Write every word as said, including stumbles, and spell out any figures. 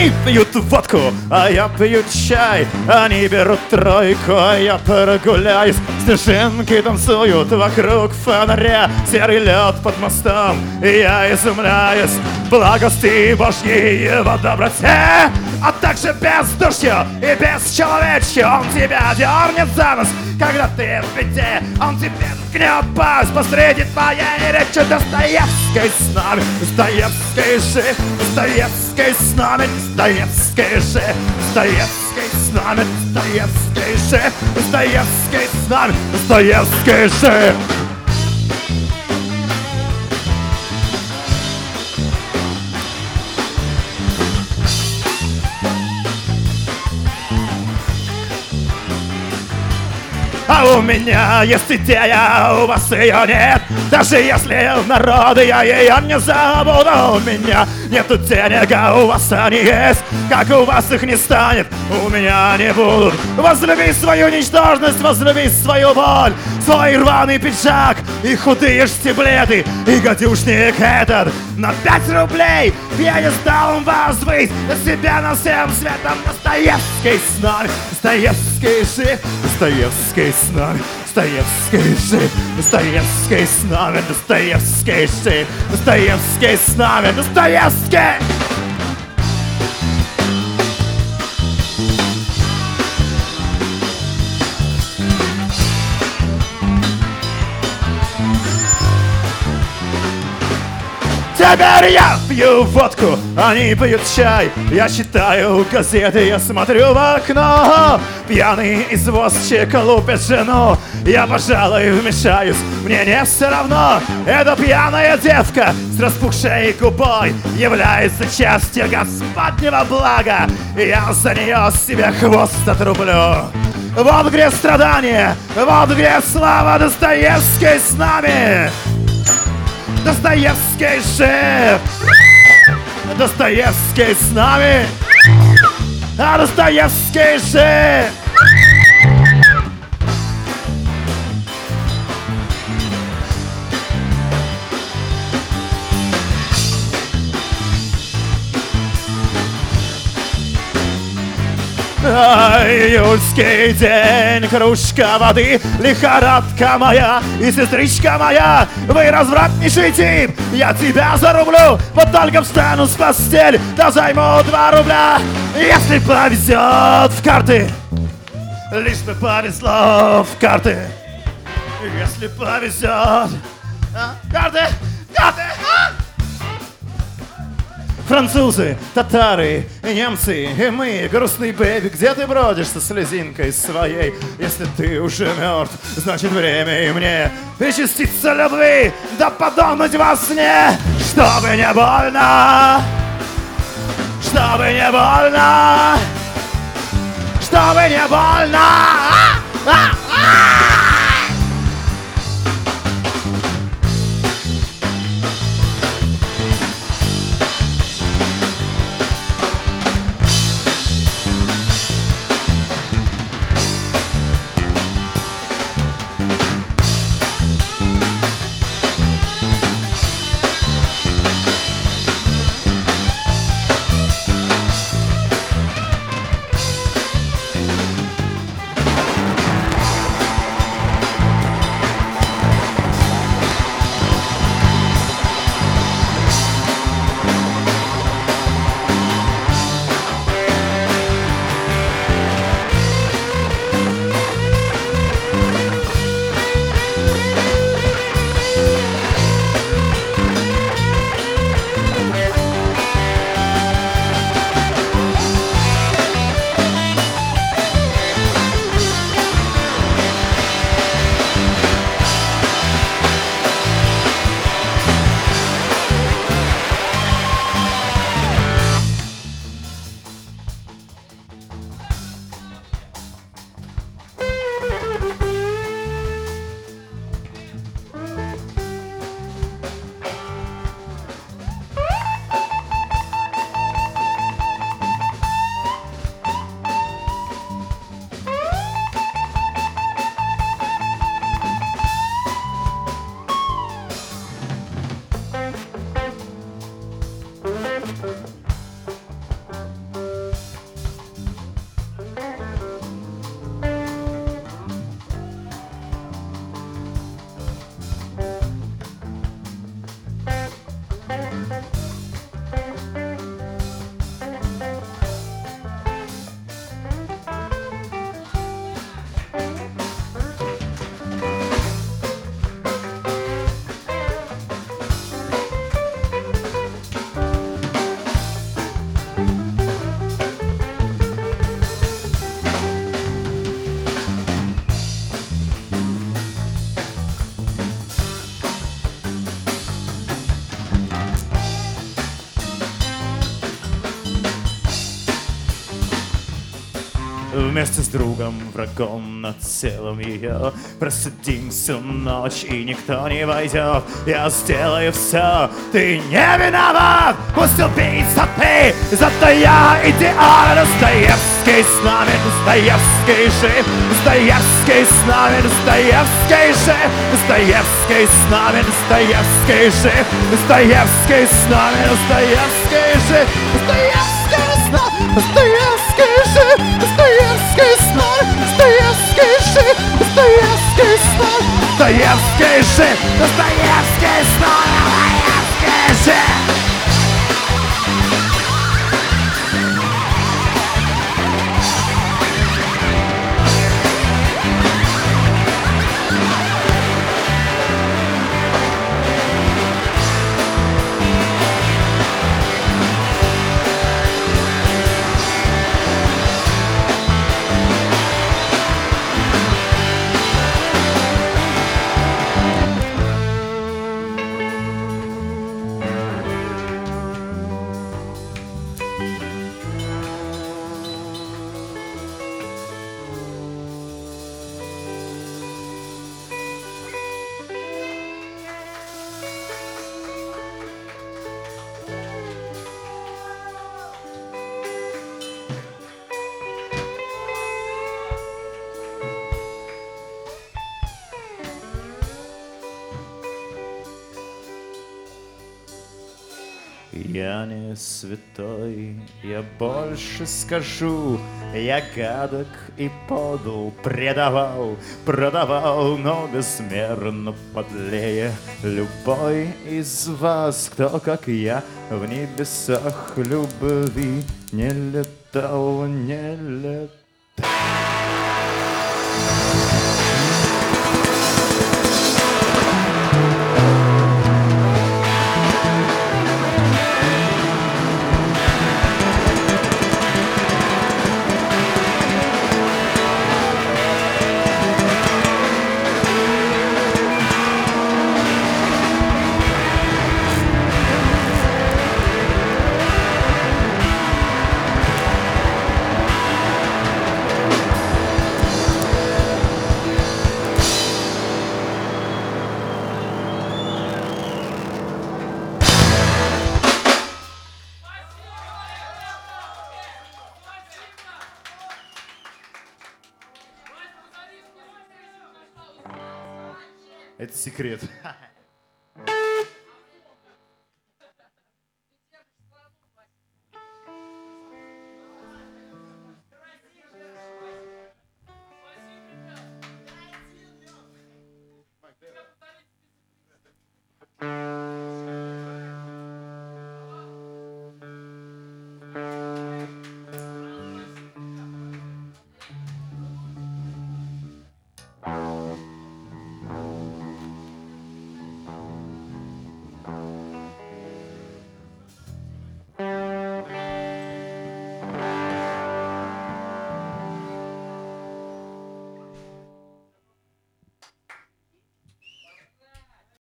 Они пьют водку, а я пью чай. Они берут тройку, а я прогуляюсь. Снежинки танцуют вокруг фонаря. Серый лед под мостом, и я изумляюсь благости Божьей и его доброте. А также бездушью и бесчеловечью. Он тебя дернет за нос, когда ты в беде. Он тебе ткнет пасть посреди твоей речи. Достоевский с нами, Достоевский жив, Достоевский с нами, Достоевский жив, Достоевский с нами, Достоевский жив, Достоевский с нами, Достоевский жив. А у меня есть идея, а у вас ее нет. Даже если в народы я ее не забуду. У меня нету денег, а у вас они есть. Как у вас их не станет, у меня не будут. Возлюби свою ничтожность, возлюби свою боль, свой рваный пиджак и худые штиблеты. И гадюшник этот на пять рублей пьедесталом возвысь на себя на всем светом. Достоевский с нами, Достоевский жив, Достоевский с нами, Достоевский жив, Достоевский с нами, Достоевский жив, Достоевский с нами, Достоевский. Теперь я пью водку, они пьют чай. Я читаю газеты, я смотрю в окно. Пьяный извозчик лупит жену. Я, пожалуй, вмешаюсь, мне не все равно. Эта пьяная девка с распухшей губой является частью господнего блага. Я за нее себе хвост отрублю. Вот где страдания, вот где слава. Достоевский с нами, Достоевский жив, Достоевский с нами, а Достоевский жив. Июльский день, кружка воды, лихорадка моя и сестричка моя. Вы развратнейший тип, я тебя зарублю. Вот только встану с постели, да займу два рубля. Если повезет в карты, лишь бы повезло в карты. Если повезет, а? Карты, карты, а? Французы, татары, немцы и мы, грустный бэби. Где ты бродишь со слезинкой своей? Если ты уже мертв, значит время и мне причаститься любви, да подохнуть во сне. Чтобы не больно, чтобы не больно, чтобы не больно. А-а-а! Вместе с другом, врагом на целом ее просидим всю ночь, и никто не войдет. Я сделаю все, ты не виноват. Пусть убийца ты, зато я идеал. Достоевский с нами, Достоевский жив. Достоевский с нами, Достоевский жив. Достоевский с нами, Достоевский жив. Достоевский с нами, Достоевский жив. Достоевский с нами, Достоевский жив. Достоевский с нами, Достоевский жив. Достоевский с нами, Достоевский жив. Достоевский с нами, Достоевский жив. Я не святой, я больше скажу. Я гадок и подл, предавал, продавал, но безмерно подлее любой из вас, кто, как я, в небесах любви не летал, не летал. Это секрет.